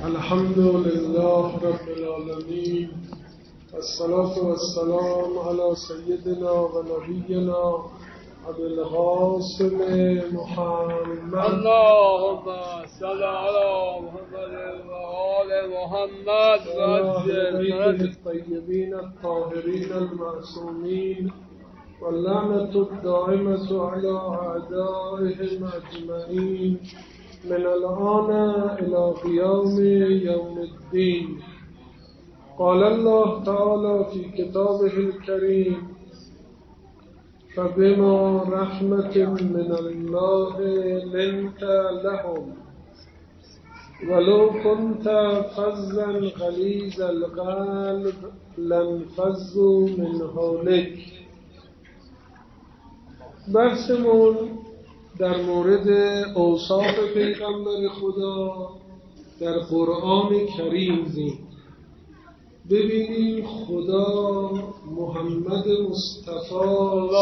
الحمد لله رب العالمين والصلاة والسلام على سيدنا ونبينا أبي القاسم محمد اللهم صل على محمد وآل محمد وعلى بيته الطيبين الطاهرين المعصومين واللعنة الدائمة على أعدائهم أجمعين من الآن إلى قيام يوم الدين. قال الله تعالى في كتابه الكريم: فبما رحمة من الله لنت لهم ولو كنت فظا غلیظ القلب لانفضوا من حولك. بحثمون در مورد اوصاف پیغمبر خدا در قرآن کریم زید. ببینیم خدا محمد مصطفی صلی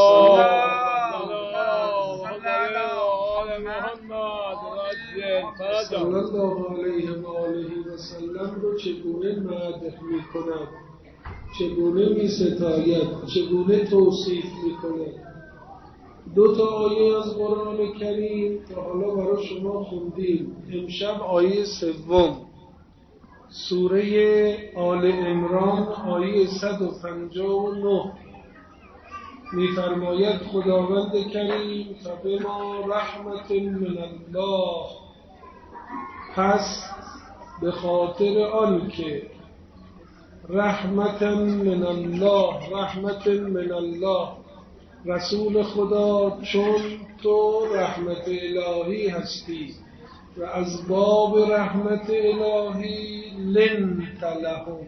الله علیه و آله و سلم رو چگونه مدح می‌کند، چگونه می‌ستاید، چگونه توصیف می‌کند. دو تا آیه از قرآن کریم تا حالا برای شما خوندیم. امشب آیه سوم سوره آل عمران آیه 159 می‌فرماید خداوند کریم: فبما رحمت من الله، پس به خاطر آن که رحمت من الله، رحمت من الله، رسول خدا چون تو رحمت الهی هستی و از باب رحمت الهی لنت لهم.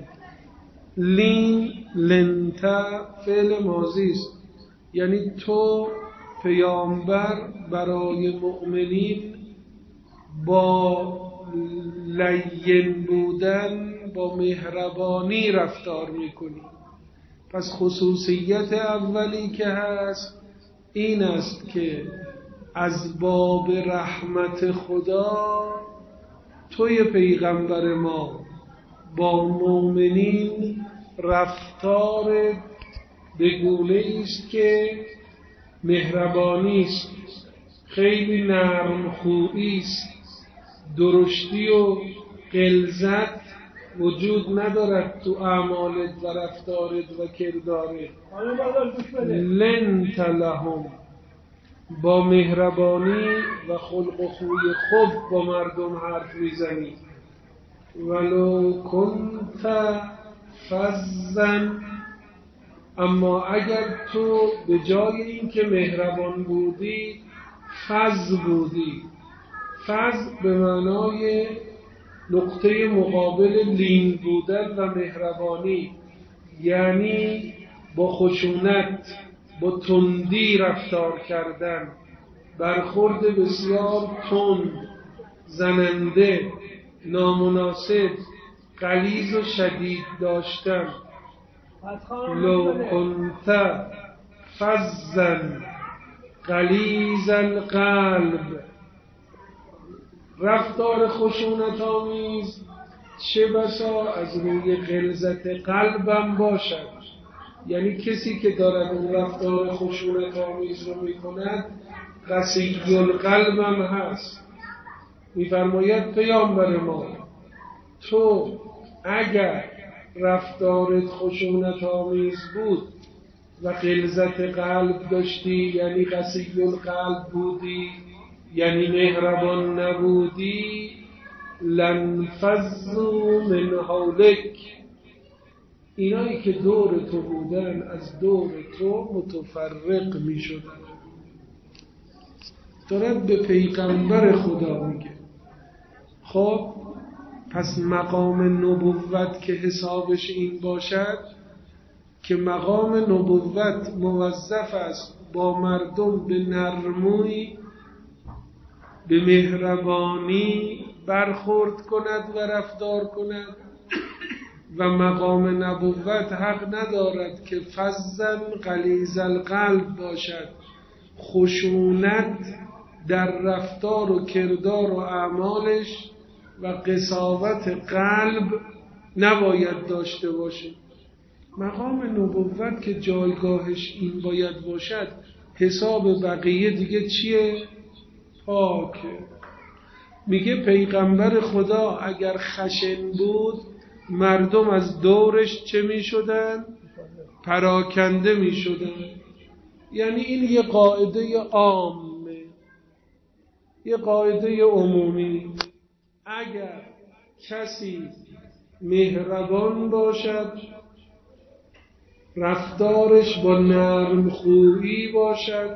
لنت فعل ماضی است، یعنی تو پیامبر برای مؤمنین با لین بودن، با مهربانی رفتار میکنی. پس خصوصیت اولی که هست این است که از باب رحمت خدا توی پیغمبر ما با مؤمنین رفتار به گونه است که مهربانی است، خیلی نرم خویی است، درشتی و غلظت وجود ندارد تو اعمالت و رفتارت و کردارت. لنت لهم، با مهربانی و خلق و خوی خوب با مردم حرف میزنی. ولو کنت فظا، اما اگر تو به جای این که مهربان بودی فظ بودی. فظ به معنای نقطه مقابل لین بودن و مهربانی، یعنی با خشونت، با تندی رفتار کردن، برخورد بسیار تند، زننده، نامناسب، غلیظ و شدید داشتن. لو کنت فظا غلیظ القلب، رفتار خشونت آمیز چه بسا از روی غلظت قلبم باشد. یعنی کسی که دارد اون رفتار خشونت آمیز رو میکند قسی القلب هم هست. میفرماید پیامبر ما تو اگر رفتارت خشونت آمیز بود و غلظت قلب داشتی، یعنی قسی القلب بودی، یعنی مهربان نبودی، لنفضوا من حولک، اینایی که دور تو بودن از دور تو متفرق می شدن. دارد به پیغمبر خدا میگه. خب پس مقام نبوت که حسابش این باشد که مقام نبوت موظف است با مردم به نرمی، به مهربانی برخورد کند و رفتار کند، و مقام نبوت حق ندارد که فظا غلیظ القلب باشد، خشونت در رفتار و کردار و اعمالش و قساوت قلب نباید داشته باشه. مقام نبوت که جایگاهش این باید باشد، حساب بقیه دیگه چیه؟ پاکه. میگه پیغمبر خدا اگر خشن بود مردم از دورش چه میشدن؟ پراکنده میشدن. یعنی این یه قاعده عامه، یه قاعده عمومی. اگر کسی مهربان باشد، رفتارش با نرم خویی باشد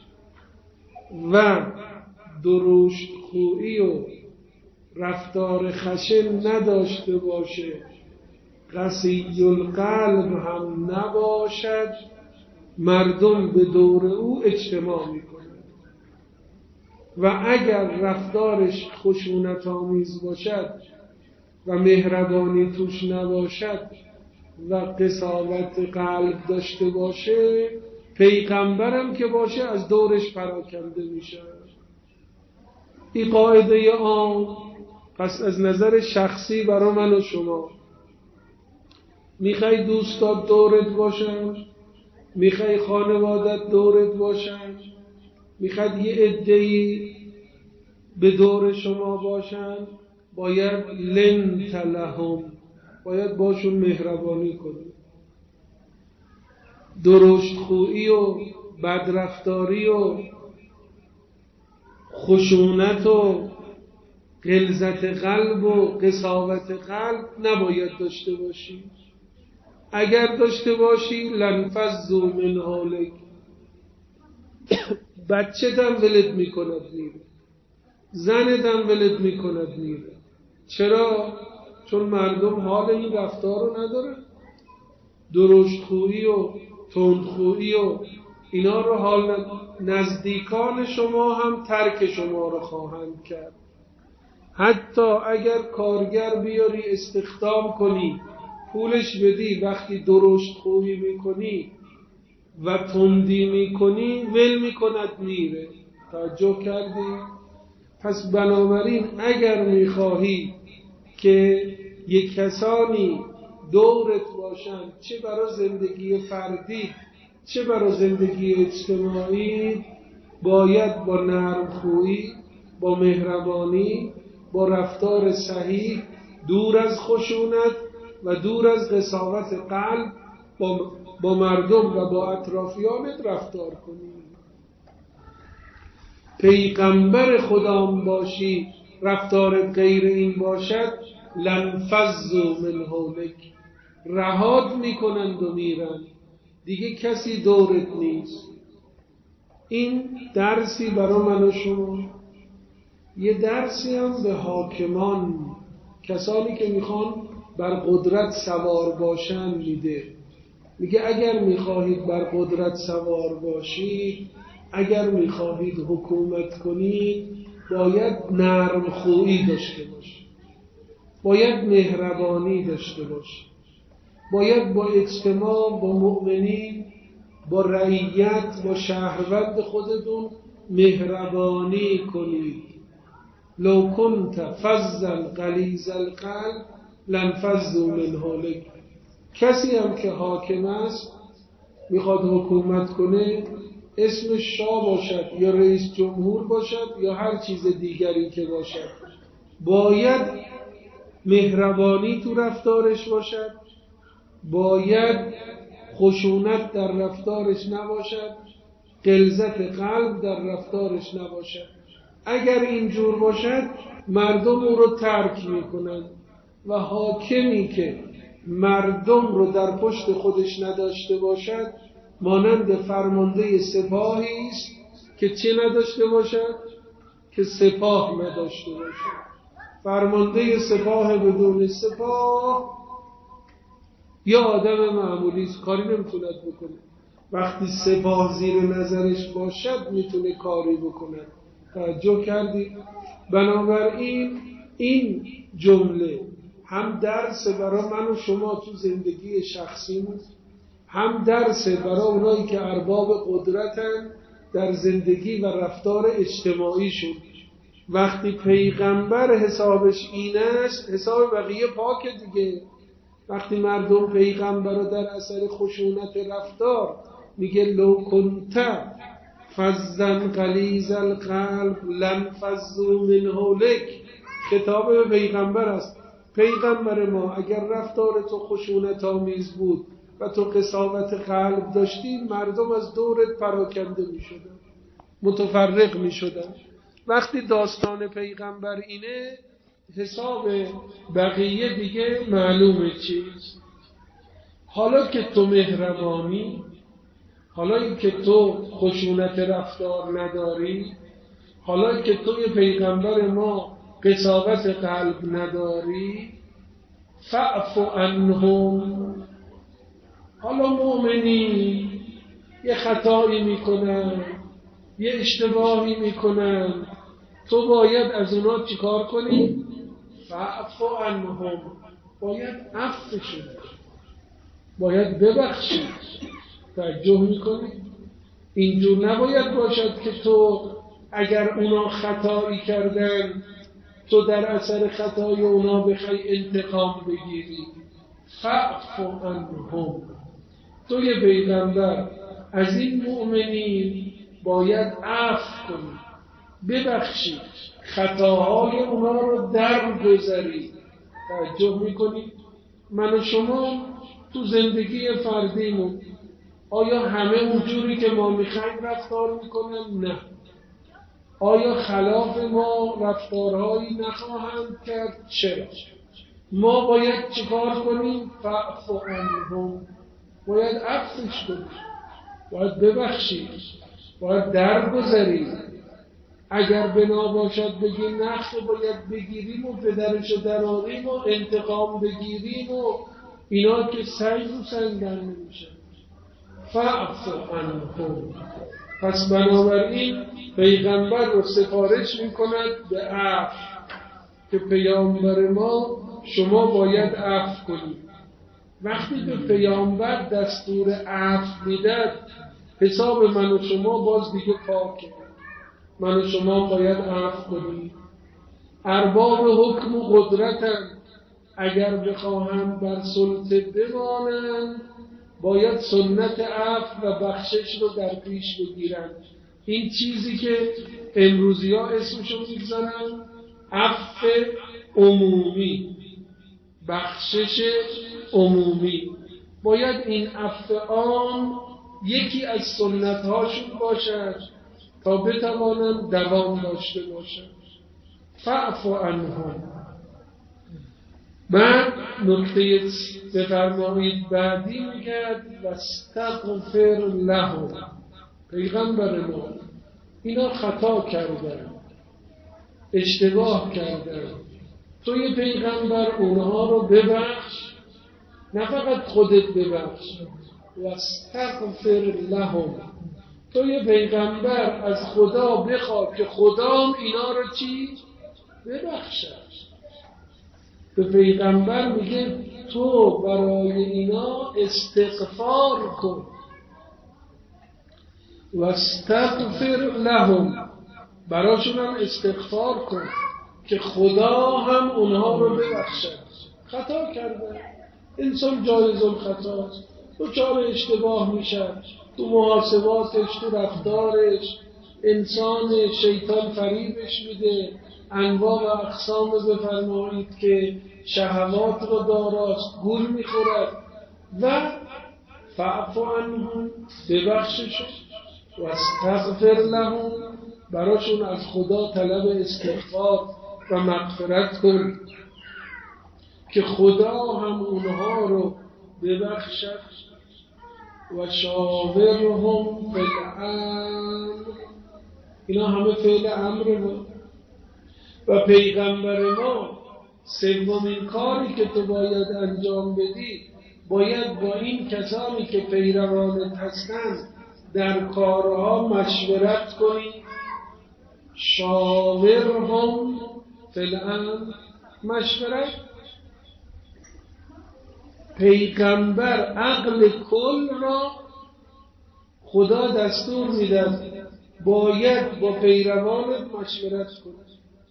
و درشت خویی و رفتار خشن نداشته باشه، قسی القلب هم نباشد، مردم به دور او اجتماع میکنند. و اگر رفتارش خشونت آمیز باشد و مهربانی توش نباشد و قساوت قلب داشته باشه، پیغمبرم که باشه از دورش پراکنده میشه. این قاعده عام. پس از نظر شخصی برای من و شما، میخوای دوستات دورت باشن؟ میخوای خانوادت دورت باشن؟ میخواد یه عده‌ای به دور شما باشن؟ باید لنت لهم، باید باشون مهربانی کنی. درشت خویی و بدرفتاری و خشونت و غلظت قلب و قساوت قلب نباید داشته باشی. اگر داشته باشی لنفضوا من حولک، بچه دم ولت میکند میره، زن دم ولت میکند میره. چرا؟ چون مردم حال این رفتار رو نداره. درشتخویی و تندخویی و اینا رو حال نزدیکان شما هم ترک شما رو خواهند کرد. حتی اگر کارگر بیاری استخدام کنی، پولش بدی، وقتی درشتخویی میکنی و تندی میکنی ول میکند میره. توجه کردی؟ پس بنابراین اگر میخواهی که یک کسانی دورت باشن، چه برای زندگی فردی چه برای زندگی اجتماعی، باید با نرمخویی، با مهربانی، با رفتار صحیح، دور از خشونت و دور از قساوت قلب با مردم و با اطرافیانت رفتار کنی. پیغمبر خدام باشی، رفتار غیر این باشد، لنفضوا من حولک، رهات میکنند و میرن، دیگه کسی دورت نیست. این درسی برای من و شما، یه درسی هم به حاکمان، کسانی که میخوان بر قدرت سوار باشن میده. میگه اگر میخواهید بر قدرت سوار باشید، اگر میخواهید حکومت کنید، باید نرم خویی داشته باشید، باید مهربانی داشته باشید، باید با اجتماع، با مؤمنین، با رعیت، با شهروند خودتون مهربانی کنید. لو کنت فظا غلیظ القلب لانفضوا من حولک. کسی هم که حاکم است، میخواد حکومت کنه، اسمش شاه باشد یا رئیس جمهور باشد یا هر چیز دیگری که باشد، باید مهربانی تو رفتارش باشد، باید خشونت در رفتارش نباشد، غلظت قلب در رفتارش نباشد. اگر اینجور باشد مردم او رو ترک میکنند و حاکمی که مردم رو در پشت خودش نداشته باشد مانند فرمانده سپاهی است که چه نداشته باشد؟ که سپاه نداشته باشد. فرمانده سپاه بدون سپاه یا آدم معمولی است، کاری نمیتوند بکنه. وقتی سپاه زیر نظرش باشد میتونه کاری بکنه. توجه کردید؟ بنابراین این جمله هم درس برای من و شما تو زندگی شخصیمون، هم درس برای اونایی که ارباب قدرتن در زندگی و رفتار اجتماعیشون. وقتی پیغمبر حسابش این است، حساب بقیه پاکه دیگه. وقتی مردم پیغمبر رو در اثر خشونت رفتار میگه لو کنت فظا غلیظ القلب لانفضوا من حولک، خطاب به پیغمبر است. پیغمبر ما اگر رفتار تو خشونت آمیز بود و تو قساوت قلب داشتی، مردم از دورت پراکنده میشدن، متفرق میشدن. وقتی داستان پیغمبر اینه، حساب بقیه دیگه معلومه چیست. حالا که تو مهربانی، حالا که تو خشونت رفتار نداری، حالا که توی پیغمبر ما قساوت قلب نداری، فاعف عنهم. حالا مؤمنی یه خطایی میکنن، یه اشتباهی میکنن، تو باید از اونا چیکار کنی؟ فاعف عنهم، باید عفوشون، باید ببخشی. توجه میکنی؟ اینجور نباید باشد که تو اگر اونا خطایی کردن، تو در اثر خطای اونا بخوای انتقام بگیری. فاعف عنهم، تو یه پیغمبر از این مؤمنین باید عفو کنی، ببخشی، خطاهای اونا رو درگذری. توجه میکنی؟ من و شما تو زندگی فردیمون آیا همه اونجوری که ما میخوایم رفتار میکنن؟ نه. آیا خلاف ما رفتارهایی نخواهند کرد؟ چرا؟ ما باید چیکار کنیم؟ فاعف عنهم، باید عفوش کنیم، باید ببخشیم، باید درگذریم. اگر بنا باشد بگیم نخ باید بگیریم و پدرش دراریم و انتقام بگیریم و اینا که سنگ رو سنگن نمیشه. فاعف عنهم. پس بنابراین پیغمبر رو سفارش میکند به عفو، که پیامبر ما شما باید عفو کنید. وقتی به پیامبر دستور عفو میداد، حساب من و شما باز دیگه پاکه. من و شما باید عفو کنیم. ارباب حکم و قدرتن، اگر بخواهند بر سلطه بمانند باید سنت عفو و بخشش رو در پیش بگیرند. این چیزی که امروزی ها اسمشو میگذارن عفو عمومی، بخشش عمومی، باید این عفو عام یکی از سنت هاشون باشد تا بتوانند دوام داشته باشند. فاعف عنهم. بعد نکته بفرمایید بعدی میگه واستغفر لهم. پیغمبر ما اینا خطا کردن، اشتباه کردن، توی پیغمبر اونها رو ببخش، نه فقط خودت ببخش. واستغفر لهم، توی پیغمبر از خدا بخواد که خدا اینا رو چی؟ ببخشد. به پیغمبر میگه تو برای اینا استغفار کن. واستغفر لهم، براشون هم استغفار کن که خدا هم اونها رو ببخشد. خطا کرده، انسان جایز الخطاست، دچار اشتباه میشه تو محاسباتش، تو رفتارش. انسان شیطان فریبش میده، انواع و اقسام بفرمایید که شهوات رو داراست، گول میخورد. و فاعف عنهم، ببخششون. و استغفر لهم، براشون از خدا طلب استغفار و مغفرت کن که خدا هم اونها رو ببخشد. و شاورهم فی الامر، اینا همه فعل امر ما. و پیغمبر ما سومین کاری که تو باید انجام بدی، باید با این کسانی که پیروانت هستند در کارها مشورت کنی. شاورهم فی الامر، مشورت. پیغمبر عقل کل را خدا دستور میداد باید با پیروانت مشورت کنی.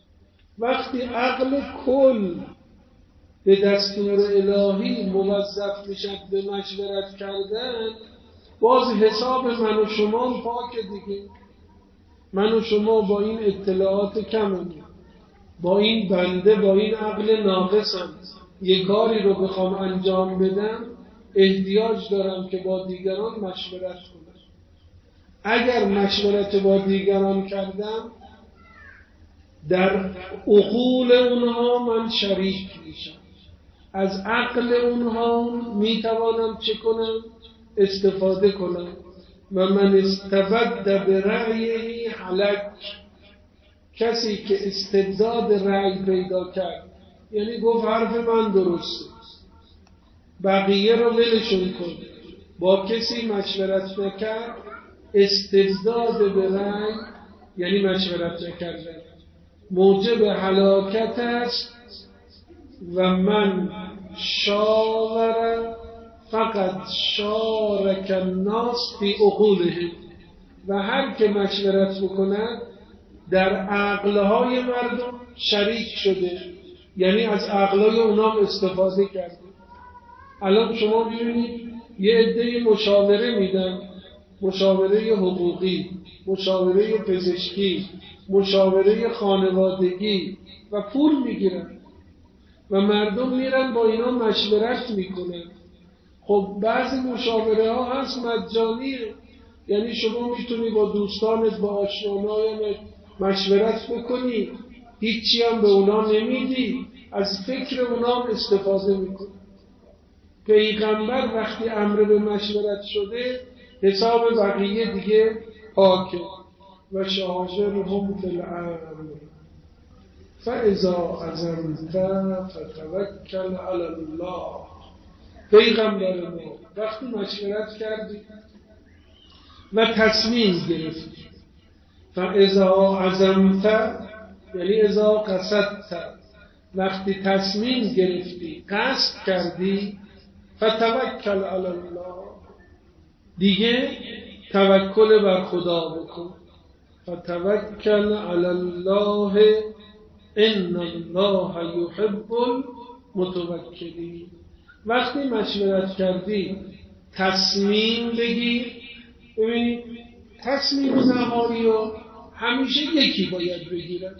وقتی عقل کل به دستور الهی موظف میشد به مشورت کردن، باز حساب من و شما پاک دیگه. من و شما با این اطلاعات کممون، با این بنده، با این عقل ناقصم، یه کاری رو بخوام انجام بدم احتیاج دارم که با دیگران مشورت کنم. اگر مشورت با دیگران کردم در عقول اونها من شریک میشم، از عقل اونها میتوانم چه کنم؟ استفاده کنم. و من استبد به رأیه هلک، کسی که استبداد رأی پیدا کرد، یعنی گفت حرف من درسته، بقیه رو ولشون کن، با کسی مشورت نکرد، استبداد به رأی یعنی مشورت نکردن، موجب هلاکت است. و من شاور فقط شارک الناس فی عقولهم، و هر که مشورت بکند در عقلهای مردم شریک شده، یعنی از عقلهای اونام استفاده کرده. الان شما ببینید یه عده مشاوره میدن، مشاوره حقوقی، مشاوره پزشکی، مشاوره خانوادگی، و پول میگیرن و مردم میرن با اینا مشورت میکنن. خب بعضی مشاوره ها هست مجانیه، یعنی شما میتونی با دوستانت، با آشنایانت مشورت بکنی، هیچی هم به اونا نمیدی، از فکر اونا استفاده میکنی. پیغمبر وقتی امر به مشورت شده حساب بقیه دیگه پاکه. و شاورهم فی الامر فاذا عزمت فتوکل علی الله. پیغمبر ما وقتی مشورت کردی و تصمیم گرفتی، فاذا عزمت یعنی اذا قصدت، وقتی تصمیم گرفتی، قصد کردی، فتوکل علی الله، دیگه توکل بر خدا بکن. فتوکل علی الله ان الله یحب المتوکلین. وقتی مشورت کردی تصمیم بگیر. ببینید تصمیم نهایی رو همیشه یکی باید بگیرن.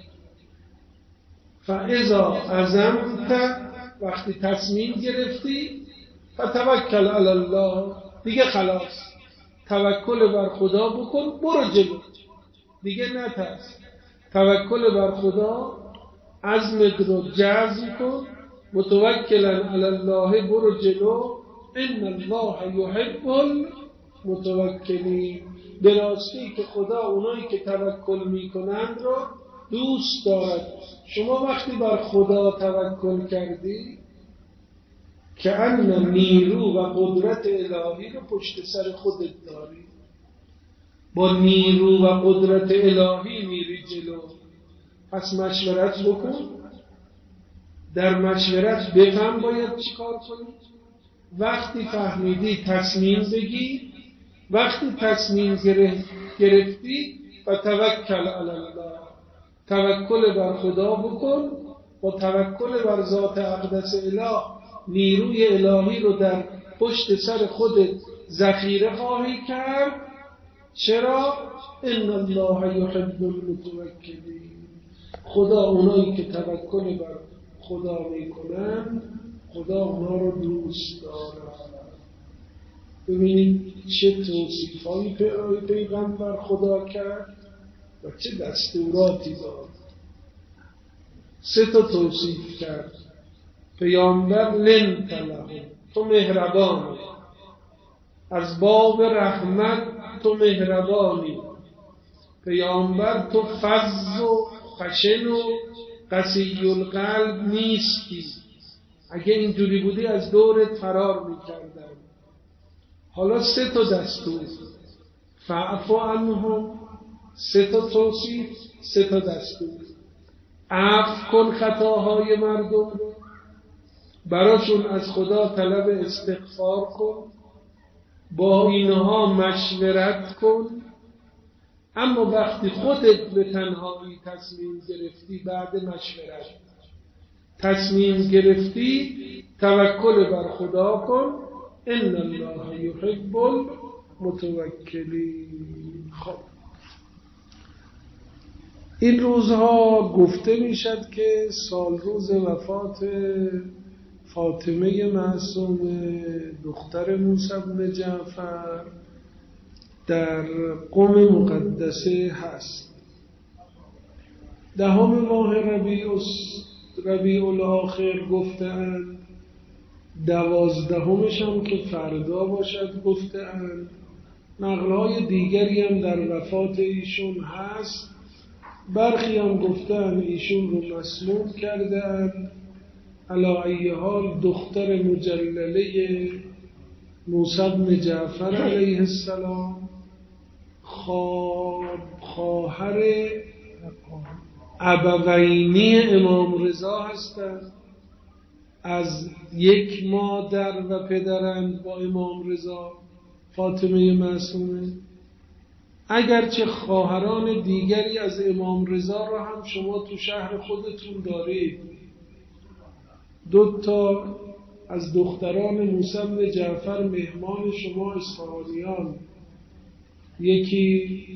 فاذا عزمت، وقتی تصمیم گرفتی، فتوکل علی الله، دیگه خلاص توکل بر خدا بکن، برو جلو، دیگه نترس، توکل بر خدا، عزمت رو جزم کن، متوکلا علی الله، برو جلو. ان الله یحب المتوکلین. به راستی که خدا اونایی که توکل میکنند رو دوست دارد. شما وقتی بر خدا توکل کردی که ان نیرو و قدرت الهی رو پشت سر خودت داری، با نیرو و قدرت الهی میری جلو. پس مشورت بکن، در مشورت بفهم باید چی کار کنی، وقتی فهمیدی تصمیم بگی، وقتی تصمیم گرفتی فتوکل علی الله، توکل بر خدا بکن. با توکل بر ذات اقدس اله نیروی الهی رو در پشت سر خودت ذخیره خواهی کرد. چرا؟ ان الله یحب المتوکلین. خدا اونایی که توکل بر خدا میکنن، خدا اونا رو دوست داره. ببینید چه توصیفایی پیغمبر خدا کرد و چه دستوراتی داد. 3 توصیف کرد. پیامبر لن تلهم، تو مهربانی، از باب رحمت تو مهربانی. پیامبر تو فظ و خشن و قسی القلب نیستی، اگه اینجوری بودی از دورت فرار میکردن. حالا 3 دستور، فاعف عنهم، 3 توصیف، 3 دستور. عفو کن خطاهای مردم رو، براشون از خدا طلب استغفار کن، با اینها مشورت کن. اما وقتی خودت به تنهایی تصمیم گرفتی، بعد مشورت تصمیم گرفتی، توکل بر خدا کن. ان الله یحب المتوکلین. خب این روزها گفته میشد که سال روز وفات فاطمه معصومه دختر موسی بن جعفر در قم مقدسه هست. 10 ماه ربیع الاخر گفتند، 12 هم که فردا باشد گفتند. نقل‌های دیگری هم در وفات ایشون هست. برخی هم گفتند ایشون رو مسموم کردند. علی ای حال دختر مجلله موسی بن جعفر علیه السلام خواهر ابوینی امام رضا هستند. از یک مادر و پدرند با امام رضا، فاطمه معصومه. اگرچه خواهران دیگری از امام رضا را هم شما تو شهر خودتون دارید. 2 از دختران موسی بن جعفر مهمان شما اصفهانیان، یکی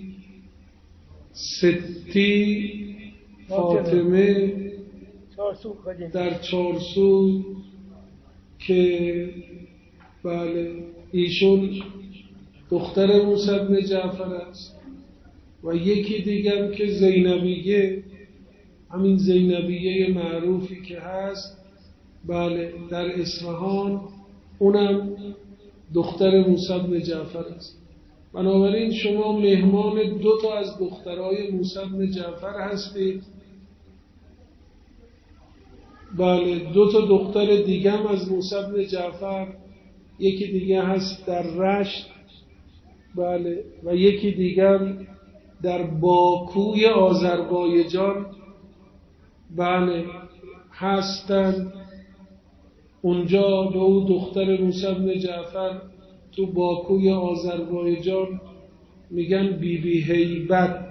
ستی فاطمه در چارسو که بله ایشون دختر موسی بن جعفر است، و یکی دیگر که زینبیه، همین زینبیه معروفی که هست بله در اصفهان، اونم دختر موسی بن جعفر است. بنابراین شما مهمان 2 از دخترای موسی بن جعفر هستید. بله 2 دختر دیگه هم از موسی بن جعفر، یکی دیگه هست در رشت بله، و یکی دیگر در باکوی آذربایجان بله هستند. اونجا به او دختر موسی بن جعفر تو باکوی آذربایجان میگن بیبی هیبت.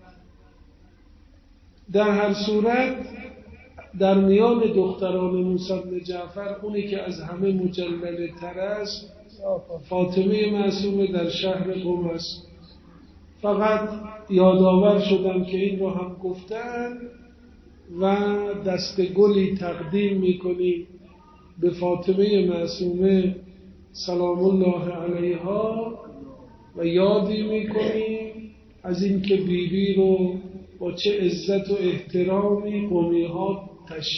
در هر صورت در میان دختران موسی بن جعفر اونی که از همه مجلل تر است فاطمه معصومه در شهر قم است. فقط یادآور شدم که این رو هم گفتن و دست گلی تقدیم میکنیم به فاطمه معصومه سلام الله علیها و یادی میکنیم از این که بیبی رو با چه عزت و احترامی قمی ها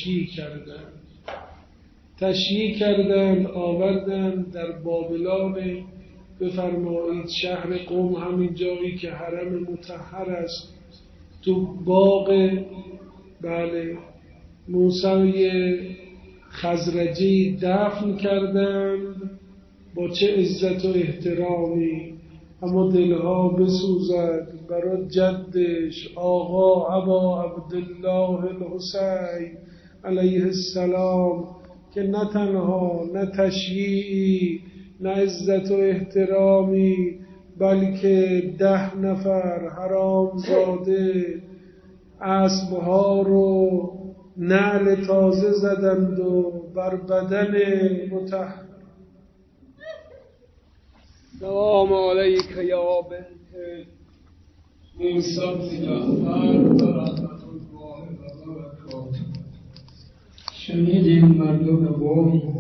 تشییع کردن آوردن در بابلان. بفرمایید شهر قم همین جایی که حرم مطهر است، تو باغ بله موسی خزرجی دفن کردند با چه عزت و احترامی. اما دلها بسوزد برای جدش آقا ابا عبدالله الحسین علیه السلام که نه تنها نه تشییعی نه عزت و احترامی، بلکه 10 حرامزاده اسبها رو نعل تازه زدند و بر بدن مطهر. سلام علیک یا بنت موسی بن جعفر و رحمت الله و برکاته. شنیدیم مردم قوم